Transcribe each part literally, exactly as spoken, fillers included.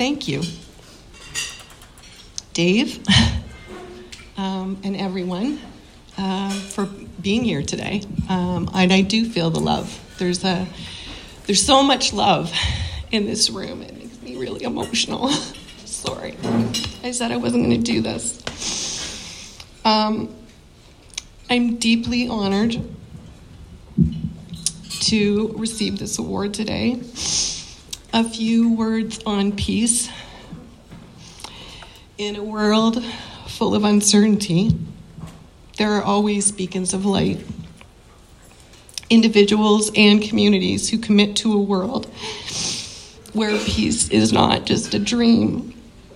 thank you, Dave, um, and everyone uh, for being here today. Um, and I do feel the love. There's a, there's so much love in this room. It makes me really emotional. Sorry, I said I wasn't going to do this. Um, I'm deeply honored to receive this award today. A few words on peace. In a world full of uncertainty, there are always beacons of light. Individuals and communities who commit to a world where peace is not just a dream.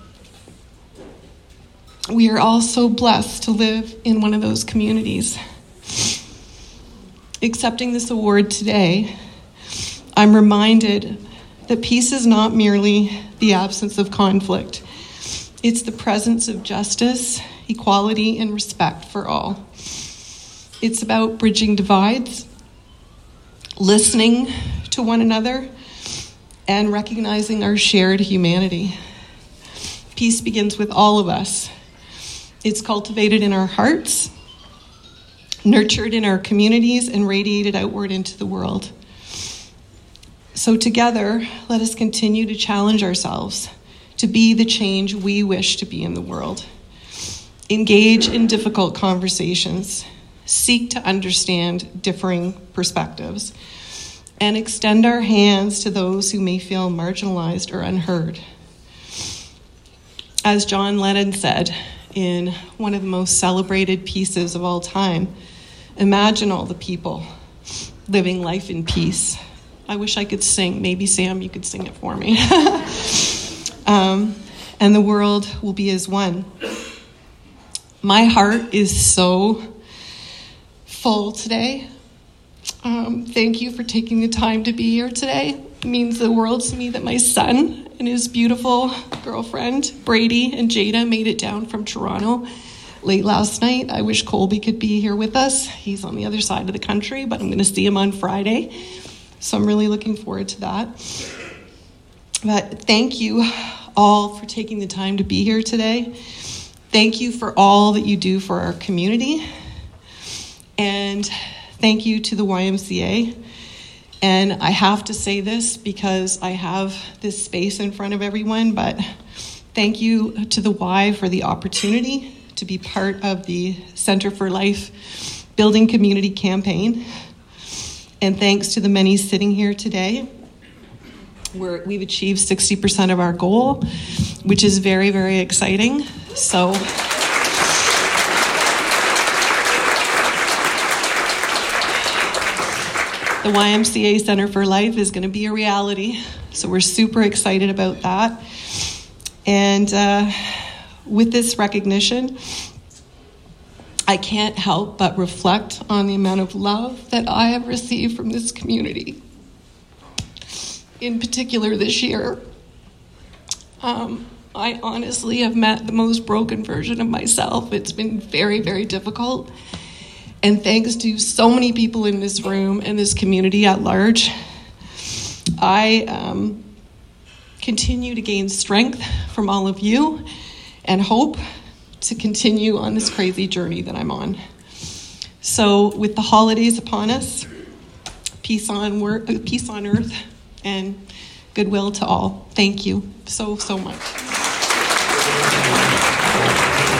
We are all so blessed to live in one of those communities. Accepting this award today, I'm reminded that peace is not merely the absence of conflict. It's the presence of justice, equality, and respect for all. It's about bridging divides, listening to one another, and recognizing our shared humanity. Peace begins with all of us. It's cultivated in our hearts, nurtured in our communities, and radiated outward into the world. So together, let us continue to challenge ourselves to be the change we wish to be in the world. Engage in difficult conversations, seek to understand differing perspectives, and extend our hands to those who may feel marginalized or unheard. As John Lennon said in one of the most celebrated pieces of all time, imagine all the people living life in peace. I wish I could sing. Maybe, Sam, you could sing it for me. um, and the world will be as one. My heart is so full today. Um, thank you for taking the time to be here today. It means the world to me that my son and his beautiful girlfriend, Brady and Jada, made it down from Toronto late last night. I wish Colby could be here with us. He's on the other side of the country, but I'm going to see him on Friday. So I'm really looking forward to that. But thank you all for taking the time to be here today. Thank you for all that you do for our community. And thank you to the Y M C A. And I have to say this because I have this space in front of everyone, but thank you to the Y for the opportunity to be part of the Center for Life Building Community campaign. And thanks to the many sitting here today, we're, we've achieved sixty percent of our goal, which is very, very exciting. So the Y M C A Center for Life is going to be a reality. So we're super excited about that. And uh, with this recognition, I can't help but reflect on the amount of love that I have received from this community. In particular this year, um, I honestly have met the most broken version of myself. It's been very, very difficult. And thanks to so many people in this room and this community at large, I um, continue to gain strength from all of you and hope to continue on this crazy journey that I'm on. So with the holidays upon us, peace on work, peace on earth, and goodwill to all. Thank you so, so much.